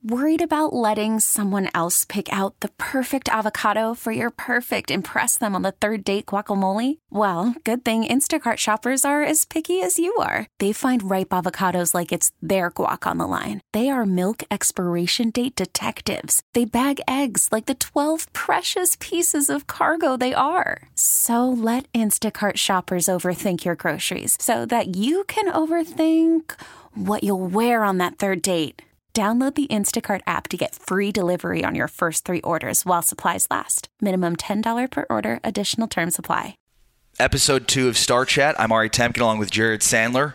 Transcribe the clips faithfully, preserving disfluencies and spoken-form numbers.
Worried about letting someone else pick out the perfect avocado for your perfect impress them on the third date guacamole? Well, good thing Instacart shoppers are as picky as you are. They find ripe avocados like it's their guac on the line. They are milk expiration date detectives. They bag eggs like the twelve precious pieces of cargo they are. So let Instacart shoppers overthink your groceries so that you can overthink what you'll wear on that third date. Download the Instacart app to get free delivery on your first three orders while supplies last. Minimum ten dollars per order. Additional terms apply. Episode two of Star Chat. I'm Ari Temkin along with Jared Sandler.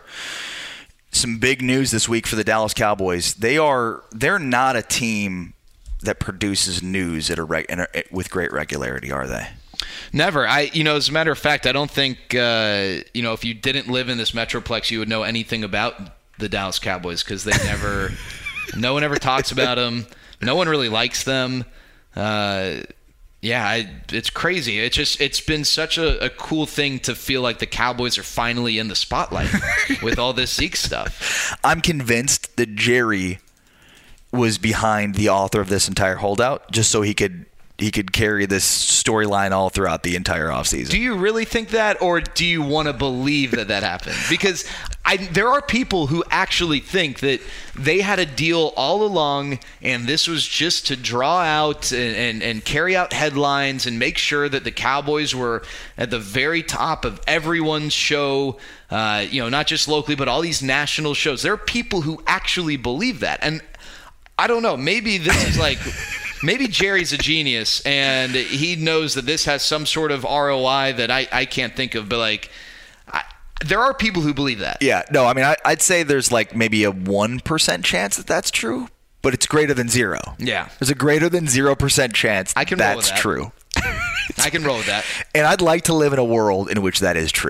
Some big news this week for the Dallas Cowboys. They are they're not a team that produces news at a, reg, a with great regularity, are they? Never. I, you know, as a matter of fact, I don't think, uh, you know, if you didn't live in this metroplex, you would know anything about the Dallas Cowboys because they never. No one ever talks about them. No one really likes them. Uh, yeah, I, it's crazy. It's just it's been such a, a cool thing to feel like the Cowboys are finally in the spotlight with all this Zeke stuff. I'm convinced that Jerry was behind the author of this entire holdout just so he could he could carry this storyline all throughout the entire offseason. Do you really think that, or do you want to believe that that happened? Because I, there are people who actually think that they had a deal all along, and this was just to draw out and, and, and carry out headlines and make sure that the Cowboys were at the very top of everyone's show, uh, you know, not just locally, but all these national shows. There are people who actually believe that. And I don't know, maybe this is like... Maybe Jerry's a genius, and he knows that this has some sort of R O I that I, I can't think of, but, like, I, there are people who believe that. Yeah, no, I mean, I, I'd say there's, like, maybe a one percent chance that that's true, but it's greater than zero. Yeah. There's a greater than zero percent chance I can that's roll with that. true. I can roll with that. And I'd like to live in a world in which that is true.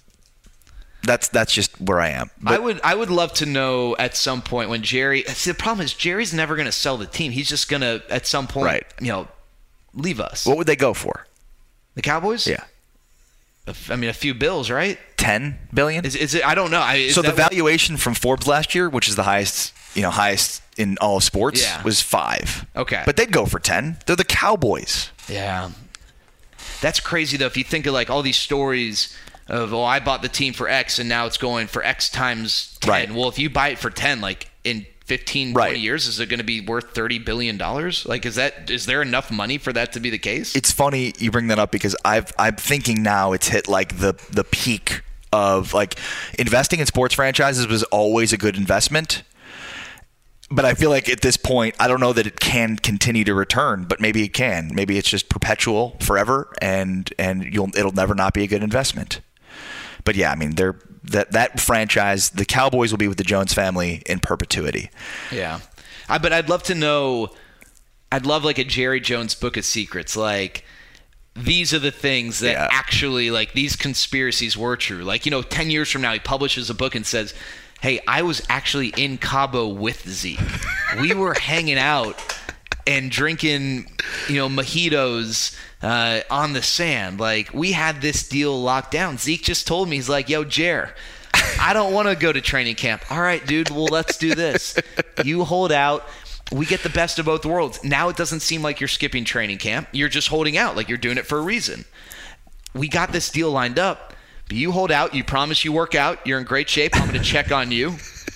That's that's just where I am. But I would I would love to know at some point when Jerry. See, the problem is Jerry's never going to sell the team. He's just going to at some point, right. you know, leave us. What would they go for? The Cowboys? Yeah. I mean, a few bills, right? Ten billion. Is, is it? I don't know. I, is so the that valuation what? from Forbes last year, which is the highest, you know, highest in all of sports, yeah. was five. Okay. But they'd go for ten. They're the Cowboys. Yeah. That's crazy though. If you think of like all these stories of, oh, I bought the team for X and now it's going for X times ten. Right. Well, if you buy it for ten, like in fifteen, right. twenty years, is it going to be worth thirty billion dollars? Like, is that is there enough money for that to be the case? It's funny you bring that up because I've, I'm thinking now it's hit like the, the peak of like investing in sports franchises was always a good investment. But I feel like at this point, I don't know that it can continue to return, but maybe it can. Maybe it's just perpetual forever and, and you'll it'll never not be a good investment. But yeah, I mean, they're that that franchise, the Cowboys will be with the Jones family in perpetuity. Yeah, I, but I'd love to know. I'd love like a Jerry Jones book of secrets. Like these are the things that yeah. actually like these conspiracies were true. Like you know, ten years from now, he publishes a book and says, "Hey, I was actually in Cabo with Zeke. We were hanging out and drinking, you know, mojitos." Uh, on the sand. Like, we had this deal locked down. Zeke just told me, he's like, yo, Jer, I don't want to go to training camp. All right, dude, well, let's do this. You hold out. We get the best of both worlds. Now it doesn't seem like you're skipping training camp. You're just holding out, like you're doing it for a reason. We got this deal lined up, but you hold out. You promise you work out. You're in great shape. I'm going to check on you.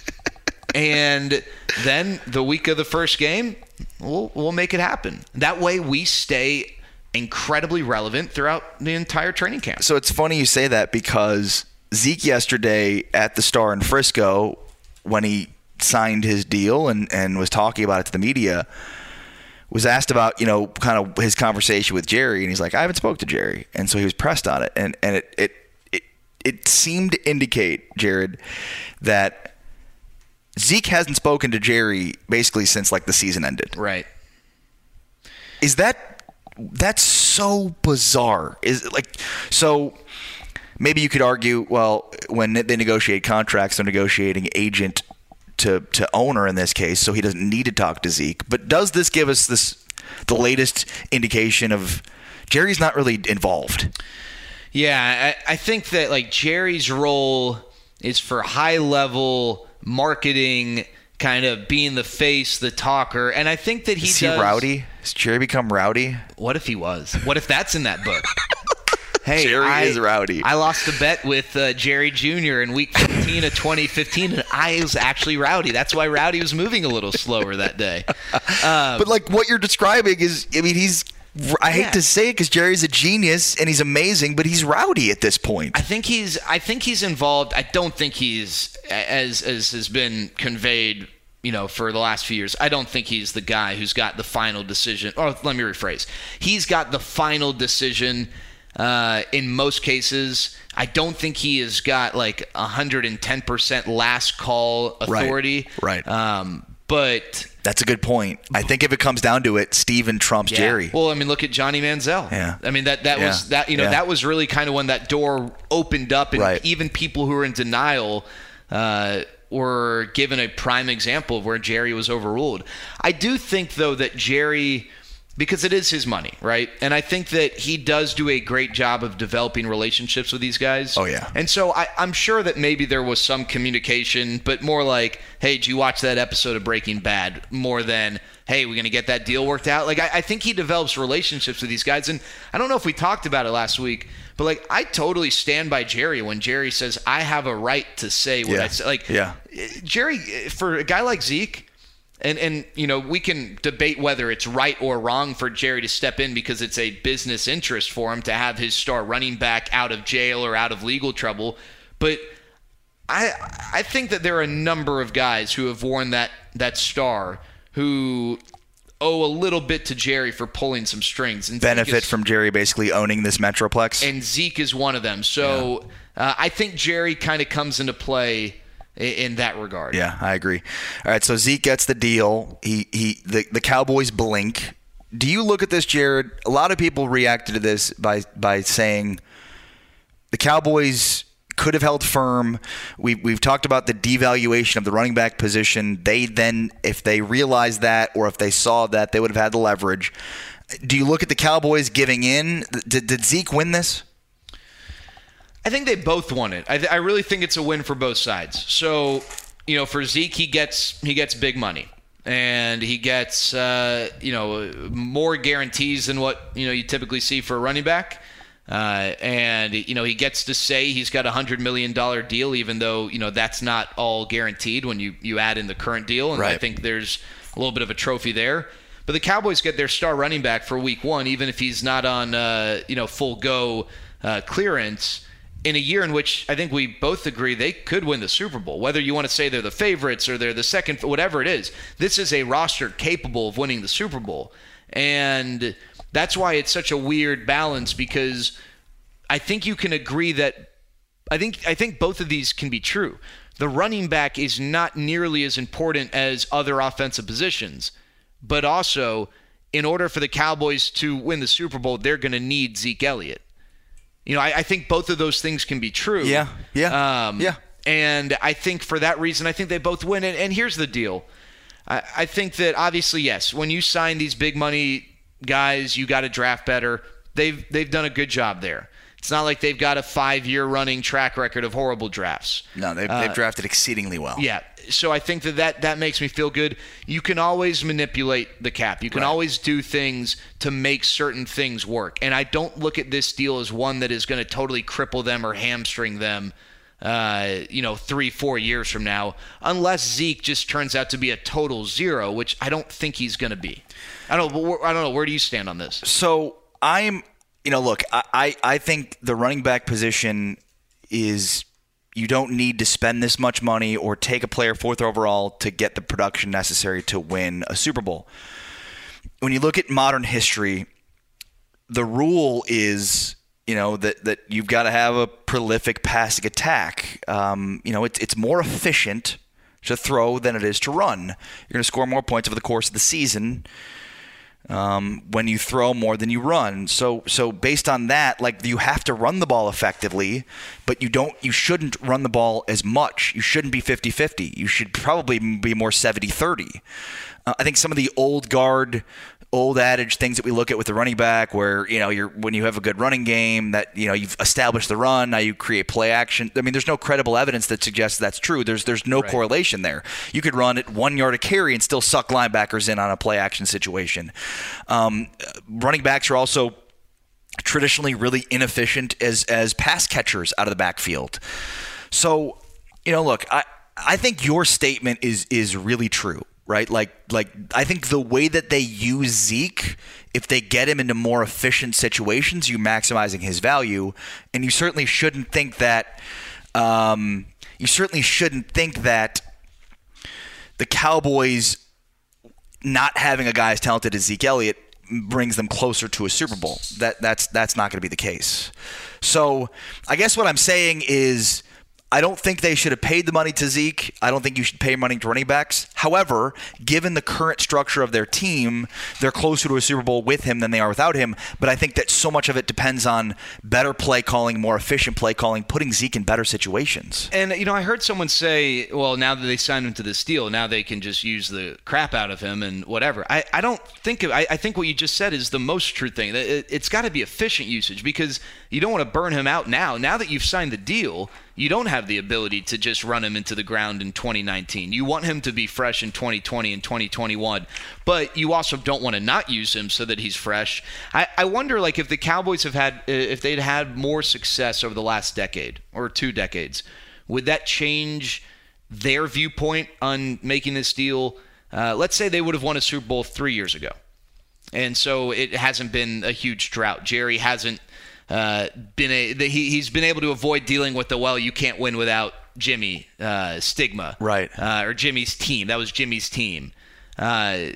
And then the week of the first game, we'll, we'll make it happen. That way we stay incredibly relevant throughout the entire training camp. So it's funny you say that because Zeke yesterday at the Star in Frisco, when he signed his deal and, and was talking about it to the media, was asked about, you know, kind of his conversation with Jerry, and he's like, I haven't spoke to Jerry. And so he was pressed on it. And, and it, it, it, it seemed to indicate, Jared, that Zeke hasn't spoken to Jerry basically since like the season ended. Right. Is that That's so bizarre. Is it like so? Maybe you could argue, well, when they negotiate contracts, they're negotiating agent to to owner in this case, so he doesn't need to talk to Zeke. But does this give us this the latest indication of Jerry's not really involved? Yeah, I, I think that like Jerry's role is for high level marketing, kind of being the face, the talker. And I think that he Is he does. rowdy? Has Jerry become rowdy? What if he was? What if that's in that book? Hey, Jerry I, is rowdy. I lost a bet with uh, Jerry Junior in week fifteen of twenty fifteen, and I was actually Rowdy. That's why Rowdy was moving a little slower that day. Um, But like what you're describing is, I mean, he's. I hate Yeah. to say it because Jerry's a genius and he's amazing, but he's rowdy at this point. I think he's. I think he's involved. I don't think he's as as has been conveyed. You know, for the last few years, I don't think he's the guy who's got the final decision. Or let me rephrase: he's got the final decision. Uh, in most cases, I don't think he has got like one hundred ten percent last call authority. Right. right. Um, but That's a good point. I think if it comes down to it, Steven trumps yeah. Jerry. Well, I mean, look at Johnny Manziel. Yeah. I mean, that that Yeah. was that. You know, Yeah. that was really kind of when that door opened up, and Right. even people who were in denial uh, were given a prime example of where Jerry was overruled. I do think, though, that Jerry. Because it is his money, right? And I think that he does do a great job of developing relationships with these guys. Oh, yeah. And so I, I'm sure that maybe there was some communication, but more like, hey, did you watch that episode of Breaking Bad? More than, hey, we're going to get that deal worked out. Like, I, I think he develops relationships with these guys. And I don't know if we talked about it last week, but, like, I totally stand by Jerry when Jerry says, I have a right to say what Yeah. I say. Like, Yeah. Jerry, for a guy like Zeke, And, and you know, we can debate whether it's right or wrong for Jerry to step in because it's a business interest for him to have his star running back out of jail or out of legal trouble. But I I think that there are a number of guys who have worn that, that star who owe a little bit to Jerry for pulling some strings. And Benefit is, from Jerry basically owning this Metroplex. And Zeke is one of them. So yeah. uh, I think Jerry kind of comes into play in that regard. Yeah, I agree. All right, so Zeke gets the deal. He he the, the Cowboys blink. Do you look at this, Jared? A lot of people reacted to this by by saying the Cowboys could have held firm. We we've talked about the devaluation of the running back position. They then, if they realized that or if they saw that, they would have had the leverage. Do you look at the Cowboys giving in? Did, did Zeke win this? I think they both won it. I, th- I really think it's a win for both sides. So, you know, for Zeke, he gets he gets big money, and he gets uh, you know more guarantees than what you know you typically see for a running back. Uh, and you know he gets to say he's got a hundred million dollar deal, even though you know that's not all guaranteed when you you add in the current deal. And right. I think there's a little bit of a trophy there. But the Cowboys get their star running back for week one, even if he's not on uh, you know full go uh, clearance. In a year in which I think we both agree they could win the Super Bowl, whether you want to say they're the favorites or they're the second, whatever it is, this is a roster capable of winning the Super Bowl. And that's why it's such a weird balance, because I think you can agree that I think I think both of these can be true. The running back is not nearly as important as other offensive positions, but also in order for the Cowboys to win the Super Bowl, they're going to need Zeke Elliott. You know, I, I think both of those things can be true. Yeah, yeah, um, yeah. And I think for that reason, I think they both win. And, and here's the deal. I, I think that obviously, yes, when you sign these big money guys, you got to draft better. They've they've done a good job there. It's not like they've got a five-year running track record of horrible drafts. No, they've, uh, they've drafted exceedingly well. Yeah. So I think that, that that makes me feel good. You can always manipulate the cap. You can right. always do things to make certain things work. And I don't look at this deal as one that is going to totally cripple them or hamstring them, uh, you know, three, four years from now, unless Zeke just turns out to be a total zero, which I don't think he's going to be. I don't. I don't know. Where do you stand on this? So I'm, you know, look, I, I, I think the running back position is. You don't need to spend this much money or take a player fourth overall to get the production necessary to win a Super Bowl. When you look at modern history, the rule is, you know, that, that you've got to have a prolific passing attack. Um, you know, it's it's more efficient to throw than it is to run. You're going to score more points over the course of the season um, when you throw more than you run. So so based on that, like you have to run the ball effectively, but you don't you shouldn't run the ball as much. You shouldn't be fifty-fifty. You should probably be more seventy-thirty. Uh, I think some of the old guard, old adage things that we look at with the running back, where you know you're when you have a good running game that you know you've established the run, now you create play action. I mean, there's no credible evidence that suggests that's true. There's there's no right. correlation there. You could run it one yard a carry and still suck linebackers in on a play action situation. Um, running backs are also traditionally really inefficient as as pass catchers out of the backfield. So, you know, look, I I think your statement is is really true. Right? Like, like I think the way that they use Zeke, if they get him into more efficient situations, you maximizing his value. And you certainly shouldn't think that, um, you certainly shouldn't think that the Cowboys not having a guy as talented as Zeke Elliott brings them closer to a Super Bowl. That that's that's not going to be the case. So I guess what I'm saying is, I don't think they should have paid the money to Zeke. I don't think you should pay money to running backs. However, given the current structure of their team, they're closer to a Super Bowl with him than they are without him. But I think that so much of it depends on better play calling, more efficient play calling, putting Zeke in better situations. And, you know, I heard someone say, well, now that they signed him to this deal, now they can just use the crap out of him and whatever. I, I don't think – I, I think what you just said is the most true thing. It, it's got to be efficient usage because you don't want to burn him out now. Now that you've signed the deal – you don't have the ability to just run him into the ground in twenty nineteen. You want him to be fresh in twenty twenty and twenty twenty-one, but you also don't want to not use him so that he's fresh. I, I wonder, like, if the Cowboys have had, if they'd had more success over the last decade or two decades, would that change their viewpoint on making this deal? Uh, let's say they would have won a Super Bowl three years ago, and so it hasn't been a huge drought. Jerry hasn't Uh, been a he he's been able to avoid dealing with the well you can't win without Jimmy uh, stigma, right? Uh, or Jimmy's team. That was Jimmy's team. Uh,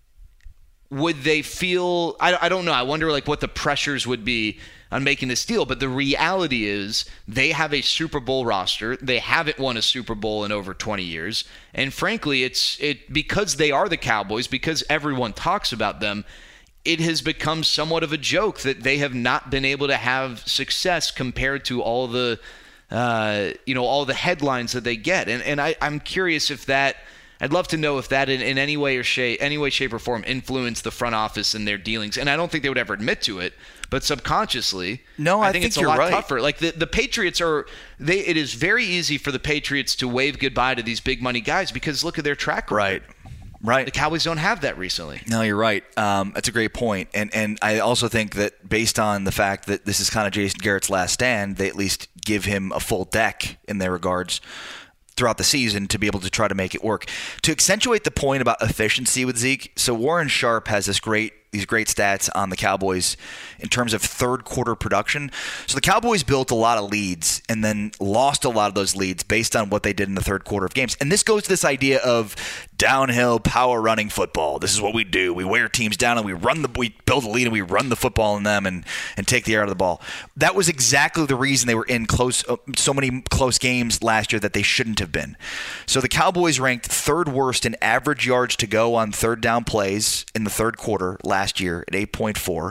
would they feel? I I don't know. I wonder like what the pressures would be on making this deal. But the reality is they have a Super Bowl roster. They haven't won a Super Bowl in over twenty years, and frankly, it's it because they are the Cowboys, because everyone talks about them. It has become somewhat of a joke that they have not been able to have success compared to all the, uh, you know, all the headlines that they get. And and I, I'm curious if that, I'd love to know if that in, in any way or shape, any way, shape or form influenced the front office and their dealings. And I don't think they would ever admit to it, but subconsciously, no, I, I think, think it's a you're lot right. tougher. Like the, the Patriots are, they. It is very easy for the Patriots to wave goodbye to these big money guys because look at their track record. Right. Right. The Cowboys don't have that recently. No, you're right. Um, that's a great point. And and I also think that based on the fact that this is kind of Jason Garrett's last stand, they at least give him a full deck in their regards throughout the season to be able to try to make it work. To accentuate the point about efficiency with Zeke, so Warren Sharp has this great these great stats on the Cowboys in terms of third quarter production. So the Cowboys built a lot of leads and then lost a lot of those leads based on what they did in the third quarter of games. And this goes to this idea of downhill power running football. This is what we do. We wear teams down and we run the we build a lead and we run the football in them and, and take the air out of the ball. That was exactly the reason they were in close so many close games last year that they shouldn't have been. So the Cowboys ranked third worst in average yards to go on third down plays in the third quarter last last year at eight point four.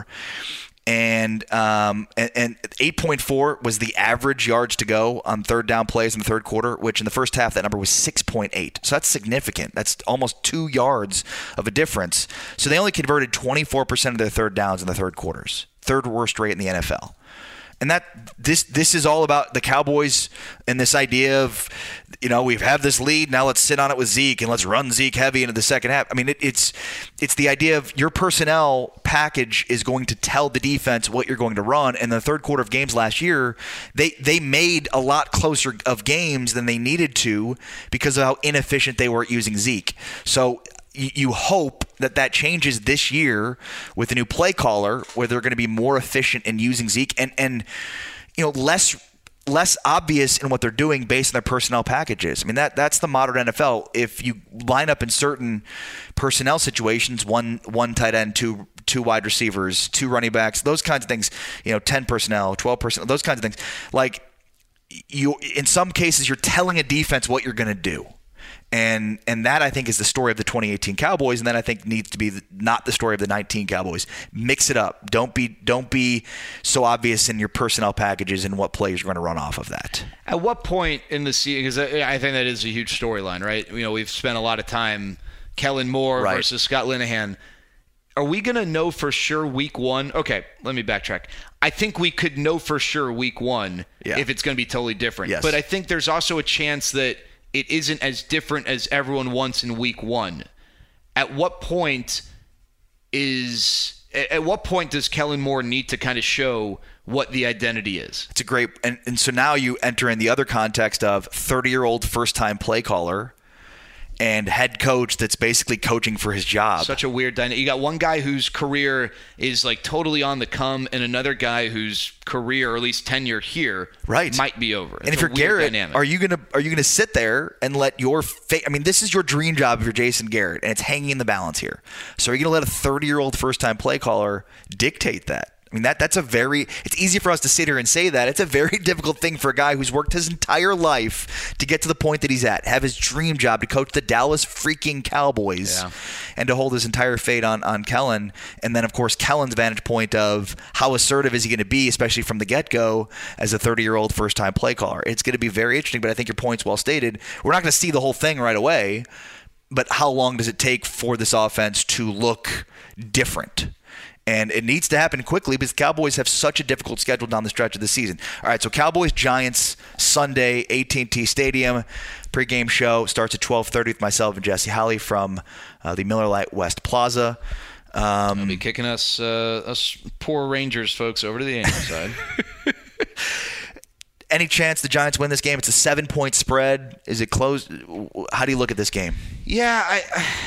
And, um, and and eight point four was the average yards to go on third down plays in the third quarter, which in the first half that number was six point eight. So that's significant. That's almost two yards of a difference. So they only converted twenty-four percent of their third downs in the third quarters. Third worst rate in the N F L. And that this this is all about the Cowboys and this idea of, you know, we have this lead, now let's sit on it with Zeke and let's run Zeke heavy into the second half. I mean, it, it's it's the idea of your personnel package is going to tell the defense what you're going to run. And the third quarter of games last year, they they made a lot closer of games than they needed to because of how inefficient they were at using Zeke. So you hope that that changes this year with a new play caller where they're going to be more efficient in using Zeke and, and you know, less less obvious in what they're doing based on their personnel packages. I mean, that that's the modern N F L. If you line up in certain personnel situations, one one tight end, two two wide receivers, two running backs, those kinds of things, you know, ten personnel, twelve personnel, those kinds of things. Like, you, in some cases, you're telling a defense what you're going to do. And and that, I think, is the story of the twenty eighteen Cowboys, and that I think needs to be the, not the story of the nineteen Cowboys. Mix it up. Don't be don't be so obvious in your personnel packages and what players are going to run off of that. At what point in the season, because I, I think that is a huge storyline, right? You know, we've spent a lot of time Kellen Moore right. versus Scott Linehan. Are we going to know for sure week one? Okay, let me backtrack. I think we could know for sure week one yeah. if it's going to be totally different. Yes. But I think there's also a chance that it isn't as different as everyone wants in week one. At what point is at what point does Kellen Moore need to kind of show what the identity is? It's a great and, and so now you enter in the other context of thirty-year-old first-time play caller and head coach that's basically coaching for his job. Such a weird dynamic. You got one guy whose career is like totally on the come, and another guy whose career, or at least tenure here, right. might be over. And it's if you're Garrett, dynamic. are you gonna are you gonna sit there and let your fa- I mean, this is your dream job if you're Jason Garrett, and it's hanging in the balance here. So are you gonna let a thirty-year-old first-time play caller dictate that? I mean, that that's a very – it's easy for us to sit here and say that. It's a very difficult thing for a guy who's worked his entire life to get to the point that he's at, have his dream job to coach the Dallas freaking Cowboys, yeah. and to hold his entire fate on, on Kellen. And then, of course, Kellen's vantage point of how assertive is he going to be, especially from the get-go, as a thirty-year-old first-time play caller. It's going to be very interesting, but I think your point's well stated. We're not going to see the whole thing right away, but how long does it take for this offense to look different? And it needs to happen quickly because the Cowboys have such a difficult schedule down the stretch of the season. All right, so Cowboys-Giants Sunday, A T and T Stadium. Pre-game show starts at twelve thirty with myself and Jesse Holley from uh, the Miller Lite West Plaza. Um, They'll be kicking us, uh, us poor Rangers folks over to the Angel side. Any chance the Giants win this game? It's a seven-point spread. Is it close? How do you look at this game? Yeah, I...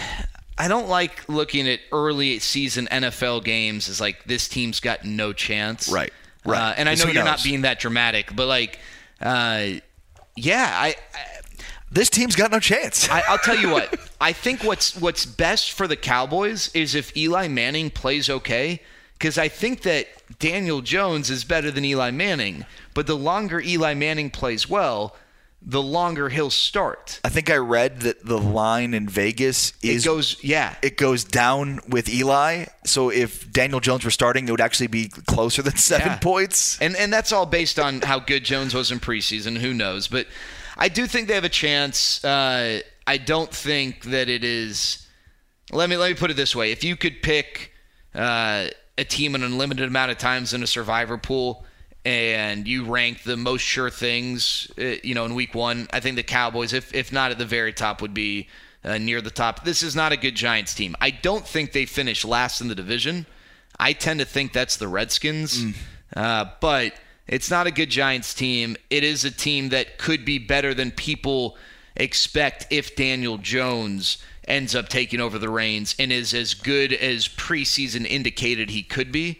I don't like looking at early season N F L games as like this team's got no chance. Right. Right. Uh, and I know you're not being that dramatic, but like, uh, yeah, I, I this team's got no chance. I, I'll tell you what. I think what's what's best for the Cowboys is if Eli Manning plays okay, because I think that Daniel Jones is better than Eli Manning. But the longer Eli Manning plays well, the longer he'll start. I think I read that the line in Vegas is it goes yeah it goes down with Eli. So if Daniel Jones were starting, it would actually be closer than seven yeah. points. And and that's all based on how good Jones was in preseason. Who knows? But I do think they have a chance. Uh, I don't think that it is. Let me let me put it this way: if you could pick uh, a team an unlimited amount of times in a survivor pool, and you rank the most sure things, uh, you know, in week one, I think the Cowboys, if if not at the very top, would be uh, near the top. This is not a good Giants team. I don't think they finish last in the division. I tend to think that's the Redskins. Mm. Uh, but it's not a good Giants team. It is a team that could be better than people expect if Daniel Jones ends up taking over the reins and is as good as preseason indicated he could be.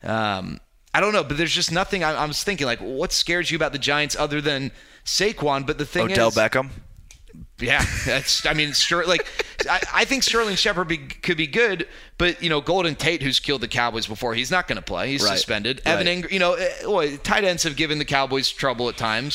Um I don't know, but there's just nothing. I, I was thinking, like, what scares you about the Giants other than Saquon? But the thing Odell is, Beckham. Yeah, that's. I mean, sure. Like, I, I think Sterling Shepard be, could be good, but you know, Golden Tate, who's killed the Cowboys before, he's not going to play. He's right. suspended. Right. Evan Ingram, you know, well, tight ends have given the Cowboys trouble at times.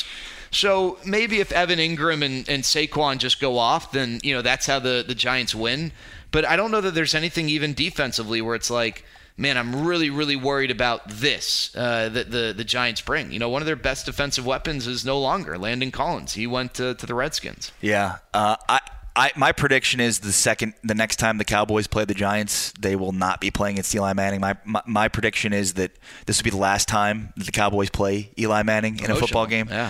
So maybe if Evan Ingram and, and Saquon just go off, then you know that's how the the Giants win. But I don't know that there's anything even defensively where it's like, man, I'm really, really worried about this uh, that the, the Giants bring. You know, one of their best defensive weapons is no longer Landon Collins. He went to, to the Redskins. Yeah. Uh, I, I, my prediction is the second, the next time the Cowboys play the Giants, they will not be playing against Eli Manning. My, my, my prediction is that this will be the last time that the Cowboys play Eli Manning in Emotional. a football game. Yeah.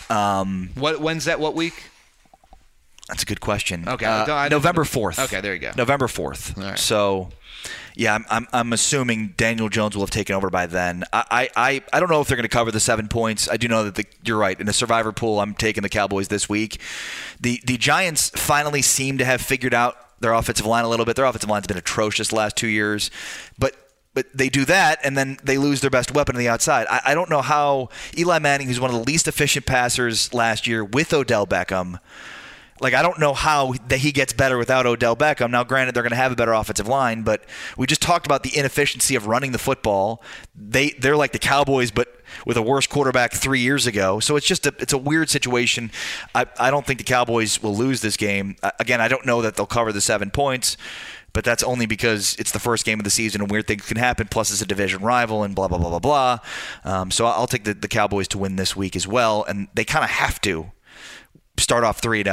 Um, what, when's that? What week? That's a good question. Okay. Uh, November fourth. Okay, there you go. November fourth. All right. So, yeah, I'm, I'm I'm assuming Daniel Jones will have taken over by then. I I, I don't know if they're going to cover the seven points. I do know that the, you're right. In the survivor pool, I'm taking the Cowboys this week. The the Giants finally seem to have figured out their offensive line a little bit. Their offensive line's been atrocious the last two years. But But they do that, and then they lose their best weapon on the outside. I, I don't know how Eli Manning, who's one of the least efficient passers last year with Odell Beckham, like I don't know how that he gets better without Odell Beckham. Now, granted, they're going to have a better offensive line, but we just talked about the inefficiency of running the football. They they're like the Cowboys, but with a worse quarterback three years ago. So it's just a it's a weird situation. I I don't think the Cowboys will lose this game. Again, I don't know that they'll cover the seven points. But that's only because it's the first game of the season and weird things can happen, plus it's a division rival and blah, blah, blah, blah, blah. Um, so I'll take the, the Cowboys to win this week as well. And they kind of have to start off three and oh,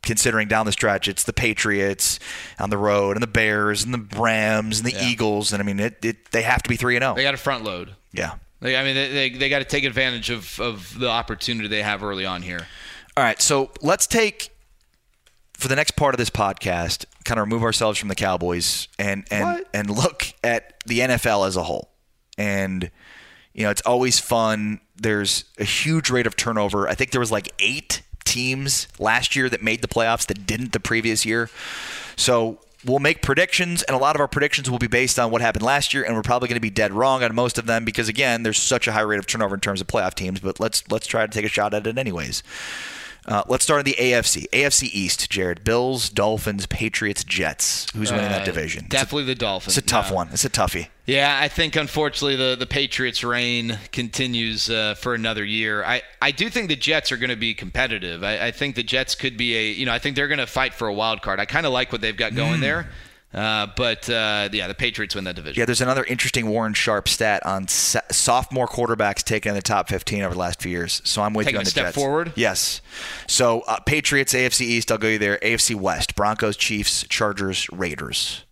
considering down the stretch, it's the Patriots on the road and the Bears and the Rams and the yeah. Eagles. And, I mean, it, it they have to be three and oh. They got to front load. Yeah. They, I mean, they, they, they got to take advantage of, of the opportunity they have early on here. All right, so let's take, for the next part of this podcast, kind of remove ourselves from the Cowboys and and, and look at the N F L as a whole. And, you know, it's always fun. There's a huge rate of turnover. I think there was like eight teams last year that made the playoffs that didn't the previous year. So we'll make predictions, and a lot of our predictions will be based on what happened last year, and we're probably going to be dead wrong on most of them because, again, there's such a high rate of turnover in terms of playoff teams, but let's let's try to take a shot at it anyways. Uh, let's start in the A F C. A F C East, Jared. Bills, Dolphins, Patriots, Jets. Who's winning uh, that division? Definitely a, the Dolphins. It's a tough no. one. It's a toughie. Yeah, I think, unfortunately, the, the Patriots' reign continues uh, for another year. I, I do think the Jets are going to be competitive. I, I think the Jets could be a, you know, I think they're going to fight for a wild card. I kind of like what they've got going mm. there. Uh, but, uh, yeah, the Patriots win that division. Yeah, there's another interesting Warren Sharp stat on sa- sophomore quarterbacks taken in the top fifteen over the last few years. So I'm with Taking you on the Jets. Taking a step forward? Yes. So uh, Patriots, A F C East, I'll go you there. A F C West, Broncos, Chiefs, Chargers, Raiders.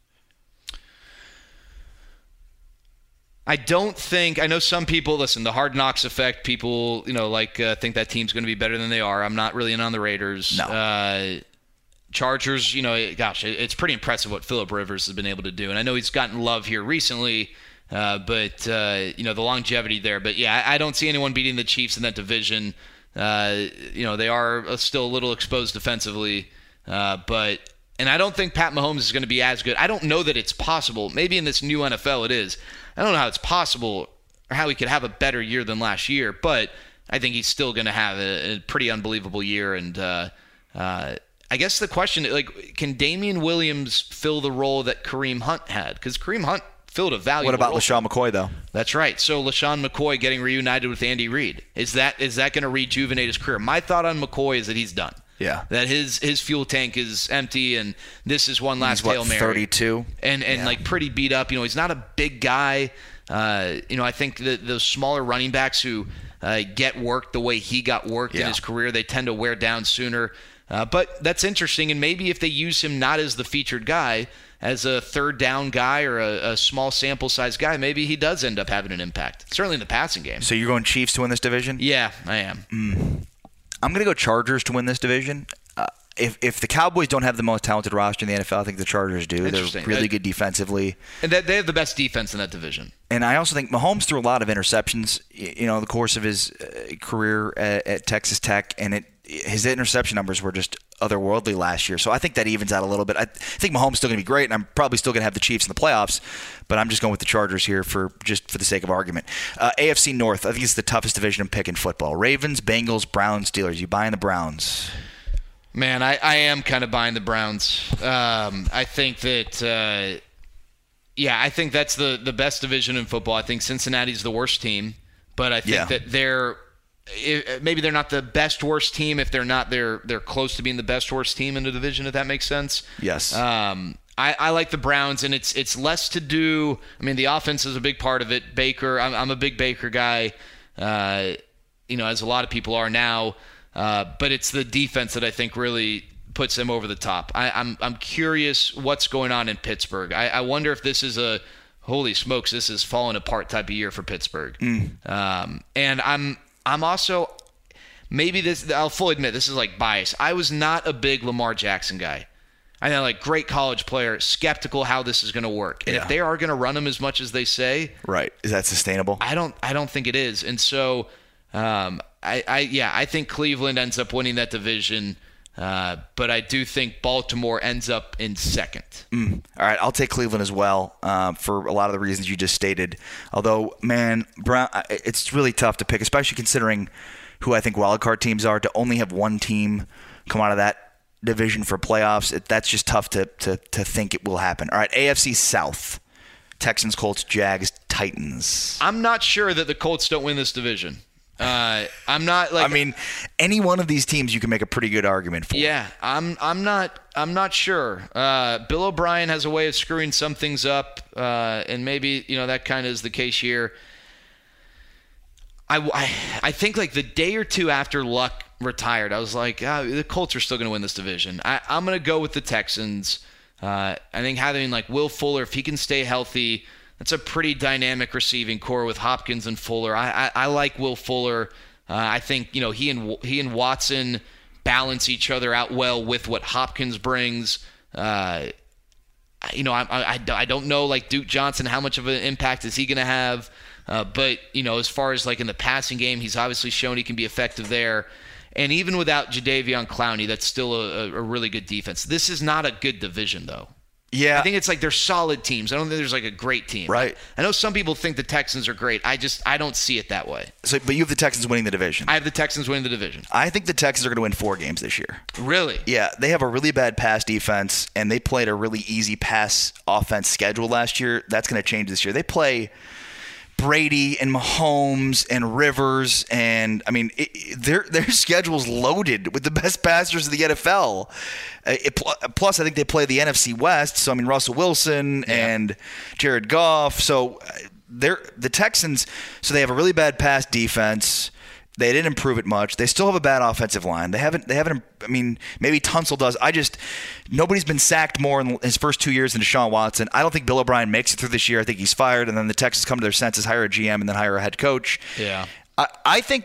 I don't think – I know some people – listen, the Hard Knocks effect, people, you know, like uh, think that team's going to be better than they are. I'm not really in on the Raiders. No. Uh Chargers, you know, gosh, it's pretty impressive what Phillip Rivers has been able to do. And I know he's gotten love here recently, uh, but, uh, you know, the longevity there. But, yeah, I don't see anyone beating the Chiefs in that division. Uh, you know, they are still a little exposed defensively. Uh, but and I don't think Pat Mahomes is going to be as good. I don't know that it's possible. Maybe in this new N F L it is. I don't know how it's possible or how he could have a better year than last year. But I think he's still going to have a, a pretty unbelievable year. And, uh, uh I guess the question, like, can Damian Williams fill the role that Kareem Hunt had? Because Kareem Hunt filled a valuable What about role. LaShawn McCoy, though? That's right. So LaShawn McCoy getting reunited with Andy Reid. Is that is that going to rejuvenate his career? My thought on McCoy is that he's done. Yeah. That his his fuel tank is empty, and this is one last he's what, Hail Mary. thirty-two? And, and yeah. like, pretty beat up. You know, he's not a big guy. Uh, you know, I think that those smaller running backs who uh, get worked the way he got worked yeah. in his career, they tend to wear down sooner. Uh, but that's interesting, and maybe if they use him not as the featured guy, as a third down guy or a, a small sample size guy, maybe he does end up having an impact, certainly in the passing game. So you're going Chiefs to win this division? Yeah, I am. Mm. I'm going to go Chargers to win this division. Uh, if if the Cowboys don't have the most talented roster in the N F L, I think the Chargers do. They're really good defensively. And they, they have the best defense in that division. And I also think Mahomes threw a lot of interceptions, you know, in the course of his uh, career at, at Texas Tech, and it his interception numbers were just otherworldly last year. So I think that evens out a little bit. I think Mahomes is still going to be great, and I'm probably still going to have the Chiefs in the playoffs, but I'm just going with the Chargers here for just for the sake of argument. Uh, A F C North, I think it's the toughest division to pick in football. Ravens, Bengals, Browns, Steelers. You buying the Browns? Man, I, I am kind of buying the Browns. Um, I think that, uh, yeah, I think that's the, the best division in football. I think Cincinnati's the worst team, but I think yeah. that they're maybe they're not the best worst team if they're not they're they're close to being the best worst team in the division, if that makes sense. Yes. Um, I, I like the Browns, and it's it's less to do. I mean, the offense is a big part of it. Baker, I'm, I'm a big Baker guy, uh, you know, as a lot of people are now. Uh, but it's the defense that I think really puts them over the top. I, I'm I'm curious what's going on in Pittsburgh. I, I wonder if this is a holy smokes, this is falling apart type of year for Pittsburgh. Mm. Um, and I'm I'm also maybe this I'll fully admit this is like bias. I was not a big Lamar Jackson guy. I know, like, great college player, skeptical how this is going to work. And yeah. if they are going to run him as much as they say, right, is that sustainable? I don't I don't think it is. And so. Um, I, I yeah, I think Cleveland ends up winning that division, uh, but I do think Baltimore ends up in second. Mm. All right, I'll take Cleveland as well uh, for a lot of the reasons you just stated. Although, man, Brown, it's really tough to pick, especially considering who I think wildcard teams are. To only have one team come out of that division for playoffs, it, that's just tough to, to to think it will happen. All right, A F C South, Texans, Colts, Jags, Titans. I'm not sure that the Colts don't win this division. Uh, I'm not like. I mean, any one of these teams you can make a pretty good argument for. Yeah, I'm. I'm not. I'm not sure. Uh, Bill O'Brien has a way of screwing some things up, uh, and maybe you know that kind of is the case here. I, I, I think like the day or two after Luck retired, I was like, oh, the Colts are still going to win this division. I, I'm going to go with the Texans. Uh, I think having like Will Fuller, if he can stay healthy, that's a pretty dynamic receiving core with Hopkins and Fuller. I, I, I like Will Fuller. Uh, I think, you know, he and he and Watson balance each other out well with what Hopkins brings. Uh, you know, I, I, I don't know, like Duke Johnson, how much of an impact is he going to have? Uh, but, you know, as far as like in the passing game, he's obviously shown he can be effective there. And even without Jadeveon Clowney, that's still a, a really good defense. This is not a good division, though. Yeah. I think it's like they're solid teams. I don't think there's like a great team. Right. I know some people think the Texans are great. I just, I don't see it that way. So, but you have the Texans winning the division. I have the Texans winning the division. I think the Texans are going to win four games this year. Really? Yeah. They have a really bad pass defense, and they played a really easy pass offense schedule last year. That's going to change this year. They play Brady and Mahomes and Rivers, and I mean, it, their their schedule's loaded with the best passers in the N F L. Uh, it, plus, I think they play the N F C West, so I mean, Russell Wilson yeah. and Jared Goff. So they're the Texans. So they have a really bad pass defense. They didn't improve it much. They still have a bad offensive line. They haven't. They haven't. I mean, maybe Tunsil does. I just nobody's been sacked more in his first two years than Deshaun Watson. I don't think Bill O'Brien makes it through this year. I think he's fired, and then the Texans come to their senses, hire a G M, and then hire a head coach. Yeah. I, I think.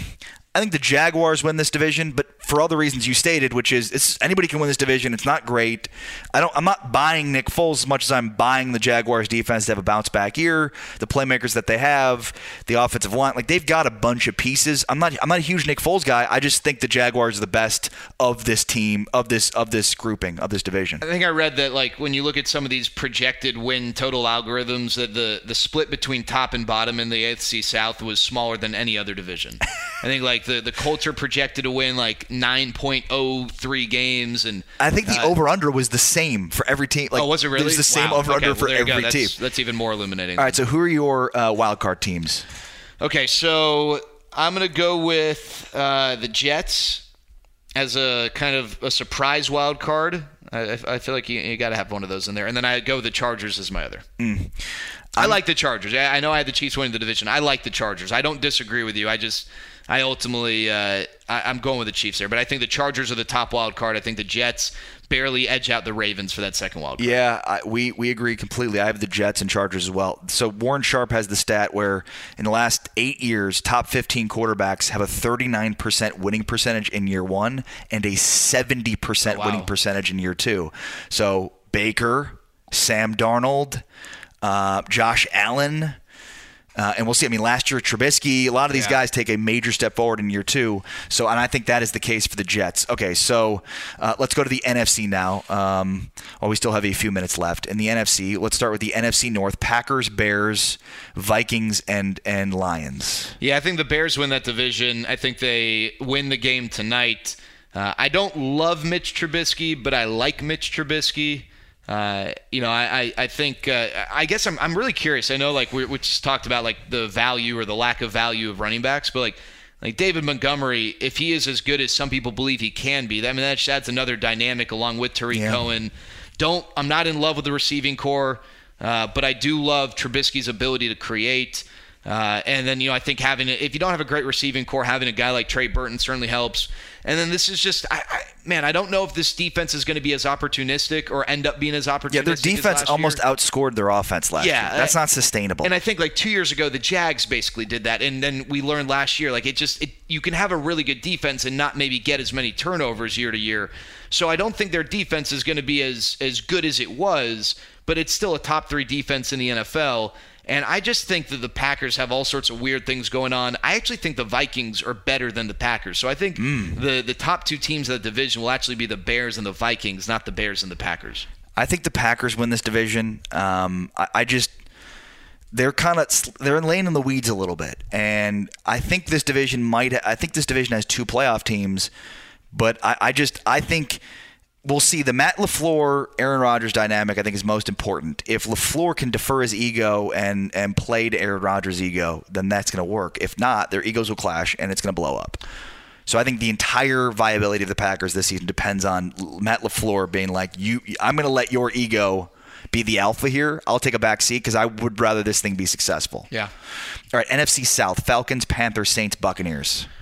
I think the Jaguars win this division, but for all the reasons you stated, which is it's, anybody can win this division. It's not great. I don't. I'm not buying Nick Foles as much as I'm buying the Jaguars defense to have a bounce back year. The playmakers that they have, the offensive line, like they've got a bunch of pieces. I'm not. I'm not a huge Nick Foles guy. I just think the Jaguars are the best of this team, of this of this grouping, of this division. I think I read that like when you look at some of these projected win total algorithms, that the the split between top and bottom in the A F C South was smaller than any other division. I think like the, the Colts are projected to win like nine point oh three games, and I think the uh, over-under was the same for every team. Like, oh, was it really? It was the same wow. over-under okay, for well, every that's, team. That's even more illuminating. All right, so who are your uh, wild card teams? Okay, so I'm going to go with uh, the Jets as a kind of a surprise wild card. I, I feel like you, you got to have one of those in there, and then I go with the Chargers as my other. Mm. I like the Chargers. I know I had the Chiefs winning the division. I like the Chargers. I don't disagree with you. I just, I ultimately, uh, I, I'm going with the Chiefs there. But I think the Chargers are the top wild card. I think the Jets barely edge out the Ravens for that second wild card. Yeah, I, we we agree completely. I have the Jets and Chargers as well. So Warren Sharp has the stat where in the last eight years, top fifteen quarterbacks have a thirty-nine percent winning percentage in year one and a seventy percent oh, wow. winning percentage in year two. So Baker, Sam Darnold, Uh, Josh Allen, uh, and we'll see. I mean, last year, Trubisky, a lot of these yeah. guys take a major step forward in year two. So, and I think that is the case for the Jets. Okay, so uh, let's go to the N F C now. Um, well, we still have a few minutes left. In the N F C, let's start with the N F C North, Packers, Bears, Vikings, and, and Lions. Yeah, I think the Bears win that division. I think they win the game tonight. Uh, I don't love Mitch Trubisky, but I like Mitch Trubisky. Uh, you know, I, I think, uh, I guess I'm I'm really curious. I know, like, we, we just talked about, like, the value or the lack of value of running backs, but, like, like David Montgomery, if he is as good as some people believe he can be, I mean, that just adds another dynamic along with Tariq yeah. Cohen. Don't, I'm not in love with the receiving core, uh, but I do love Trubisky's ability to create. Uh, and then, you know, I think having – if you don't have a great receiving core, having a guy like Trey Burton certainly helps. And then this is just I, I, – man, I don't know if this defense is going to be as opportunistic or end up being as opportunistic Yeah, their defense as almost year. outscored their offense last yeah, year. That's I, not sustainable. And I think, like, two years ago, the Jags basically did that. And then we learned last year, like, it just it, – you can have a really good defense and not maybe get as many turnovers year to year. So I don't think their defense is going to be as as good as it was, but it's still a top three defense in the N F L. And I just think that the Packers have all sorts of weird things going on. I actually think the Vikings are better than the Packers. So I think mm. the, the top two teams of the division will actually be the Bears and the Vikings, not the Bears and the Packers. I think the Packers win this division. Um, I, I just they're kind of they're laying in the weeds a little bit, and I think this division might. I think this division has two playoff teams, but I, I just I think. We'll see. The Matt LaFleur, Aaron Rodgers dynamic, I think, is most important. If LaFleur can defer his ego and, and play to Aaron Rodgers' ego, then that's going to work. If not, their egos will clash, and it's going to blow up. So I think the entire viability of the Packers this season depends on Matt LaFleur being like, "You, I'm going to let your ego be the alpha here. I'll take a back seat because I would rather this thing be successful." Yeah. All right, N F C South, Falcons, Panthers, Saints, Buccaneers.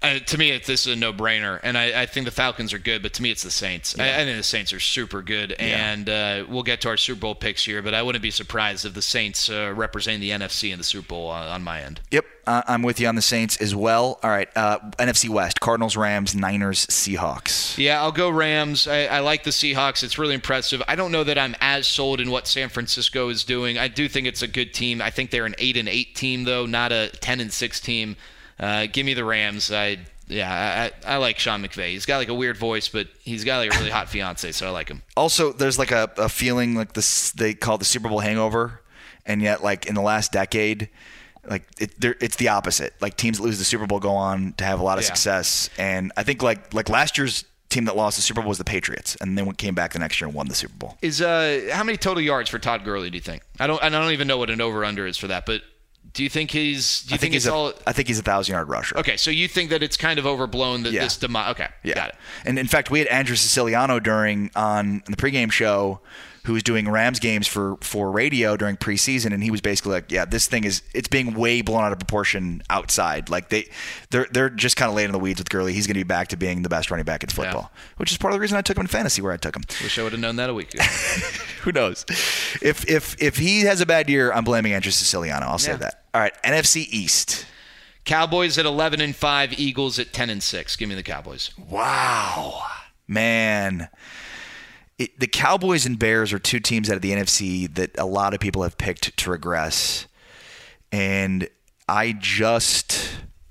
Uh, to me, it, this is a no-brainer, and I, I think the Falcons are good, but to me, it's the Saints. Yeah. I, I think the Saints are super good, and yeah. uh, we'll get to our Super Bowl picks here, but I wouldn't be surprised if the Saints uh, represent the N F C in the Super Bowl on, on my end. Yep, uh, I'm with you on the Saints as well. All right, uh, N F C West, Cardinals, Rams, Niners, Seahawks. Yeah, I'll go Rams. I, I like the Seahawks. It's really impressive. I don't know that I'm as sold in what San Francisco is doing. I do think it's a good team. I think they're an eight and eight team, though, not a ten and six team. Uh, give me the Rams. I yeah, I, I like Sean McVay. He's got like a weird voice, but he's got like a really hot fiance, so I like him. Also, there's like a, a feeling like this they call it the Super Bowl hangover, and yet like in the last decade, like it, it's the opposite. Like teams that lose the Super Bowl go on to have a lot of yeah. success, and I think like like last year's team that lost the Super Bowl was the Patriots, and then came back the next year and won the Super Bowl. Is uh how many total yards for Todd Gurley do you think? I don't I don't even know what an over under is for that, but. Do you think he's? Do you I think, think he's he's a, all? I think he's a thousand yard rusher. Okay, so you think that it's kind of overblown that yeah. this demo. Okay, yeah. got it. And in fact, we had Andrew Siciliano during on the pregame show, who was doing Rams games for for radio during preseason, and he was basically like, "Yeah, this thing is it's being way blown out of proportion outside. Like they they're they're just kind of laying in the weeds with Gurley. He's going to be back to being the best running back in football, yeah. which is part of the reason I took him in fantasy where I took him. Wish I would have known that a week ago. Who knows? If if if he has a bad year, I'm blaming Andrew Siciliano. I'll say yeah. that. All right, N F C East. Cowboys at eleven and five, Eagles at ten and six. Give me the Cowboys. Wow, man. It, the Cowboys and Bears are two teams out of the N F C that a lot of people have picked to regress, and I just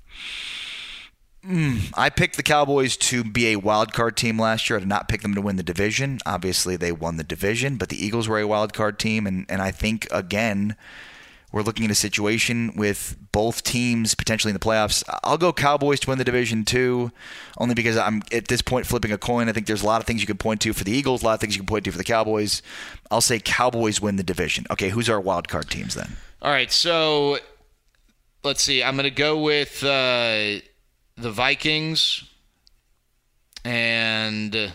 mm, I picked the Cowboys to be a wild card team last year. I did not pick them to win the division. Obviously, they won the division, but the Eagles were a wild card team, and and I think again. We're looking at a situation with both teams potentially in the playoffs. I'll go Cowboys to win the division too, only because I'm at this point flipping a coin. I think there's a lot of things you could point to for the Eagles, a lot of things you can point to for the Cowboys. I'll say Cowboys win the division. Okay, who's our wild card teams then? All right, so let's see. I'm going to go with uh, the Vikings, and uh,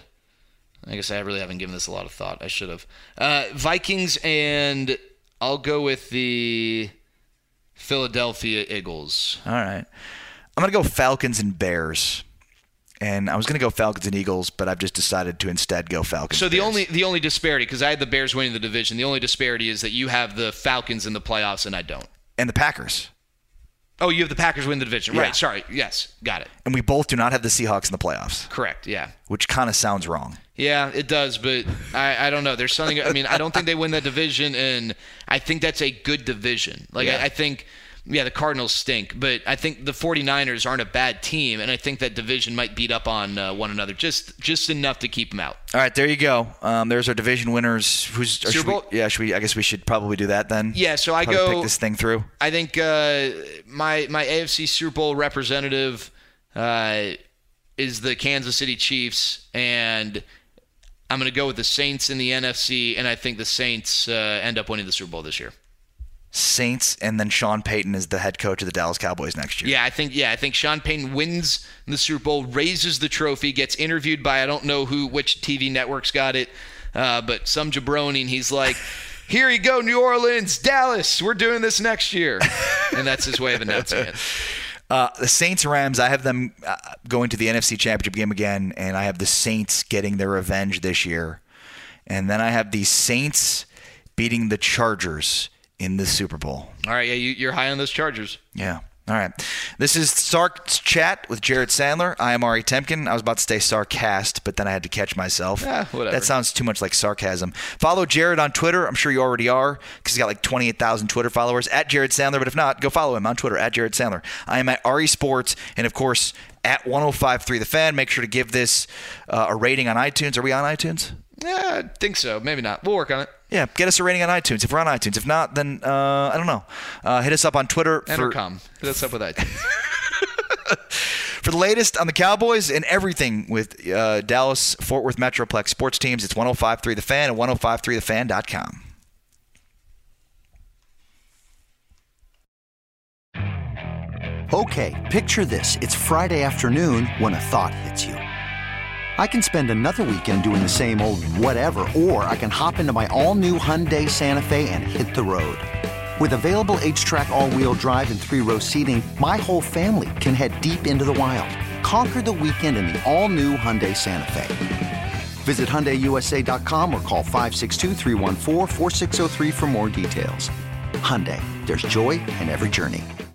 I guess I really haven't given this a lot of thought. I should have. Uh, Vikings and... I'll go with the Philadelphia Eagles. All right. I'm going to go Falcons and Bears. And I was going to go Falcons and Eagles, but I've just decided to instead go Falcons. So the Bears. only the only disparity, because I had the Bears winning the division, the only disparity is that you have the Falcons in the playoffs and I don't. And the Packers. Oh, you have the Packers win the division. Yeah. Right, sorry. Yes, got it. And we both do not have the Seahawks in the playoffs. Correct, yeah. Which kind of sounds wrong. Yeah, it does, but I, I don't know. There's something, I mean, I don't think they win that division, and I think that's a good division. Like, yeah. I, I think, yeah, the Cardinals stink, but I think the 49ers aren't a bad team, and I think that division might beat up on uh, one another just just enough to keep them out. All right, there you go. Um, there's our division winners. Who's Super Bowl? We, yeah, should we? I guess we should probably do that then. Yeah, so I probably go pick this thing through. I think uh, my my A F C Super Bowl representative uh, is the Kansas City Chiefs, and I'm going to go with the Saints in the N F C, and I think the Saints uh, end up winning the Super Bowl this year. Saints, and then Sean Payton is the head coach of the Dallas Cowboys next year. Yeah, I think yeah, I think Sean Payton wins the Super Bowl, raises the trophy, gets interviewed by I don't know who, which T V networks got it, uh, but some jabroni, and he's like, "Here you go, New Orleans, Dallas, we're doing this next year," and that's his way of announcing it. Uh, the Saints Rams, I have them uh, going to the N F C Championship game again, and I have the Saints getting their revenge this year, and then I have the Saints beating the Chargers in the Super Bowl. All right, yeah, you, you're high on those Chargers. Yeah. All right. This is Sark's Chat with Jared Sandler. I am Ari Temkin. I was about to say Sarcast, but then I had to catch myself. Yeah, whatever. That sounds too much like sarcasm. Follow Jared on Twitter. I'm sure you already are because he's got like twenty-eight thousand Twitter followers, at Jared Sandler. But if not, go follow him on Twitter, at Jared Sandler. I am at Ari Sports, and of course, at one oh five point three The Fan. Make sure to give this uh, a rating on iTunes. Are we on iTunes? Yeah, I think so. Maybe not. We'll work on it. Yeah, get us a rating on iTunes if we're on iTunes. If not, then uh, I don't know. Uh, hit us up on Twitter. Entercom. For... Hit us up with iTunes. For the latest on the Cowboys and everything with uh, Dallas Fort Worth Metroplex sports teams, it's one oh five point three The Fan and ten fifty-three the fan dot com. Okay, picture this. It's Friday afternoon when a thought hits you. I can spend another weekend doing the same old whatever, or I can hop into my all-new Hyundai Santa Fe and hit the road. With available H-Track all-wheel drive and three-row seating, my whole family can head deep into the wild. Conquer the weekend in the all-new Hyundai Santa Fe. Visit Hyundai U S A dot com or call five six two, three one four, four six zero three for more details. Hyundai, there's joy in every journey.